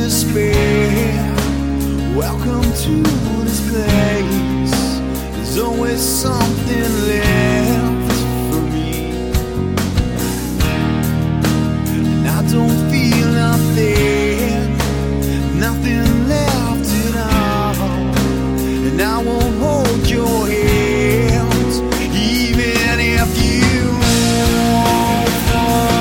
despair. Welcome to this place. There's always something left for me, and I don't feel nothing, nothing left at all. And I won't hold your hand, even if you fall.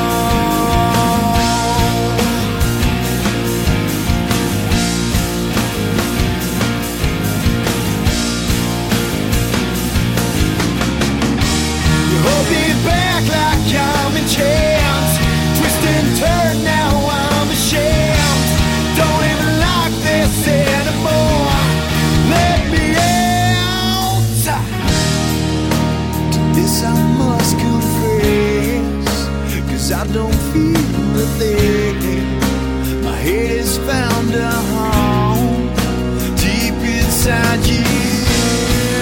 You hold me back like I'm in chains, twist and turn, now I'm ashamed. Don't even like this anymore. Let me out. To this I must confess, 'cause I don't feel a thing. My head has found a home deep inside you.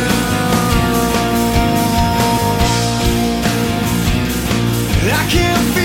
I can't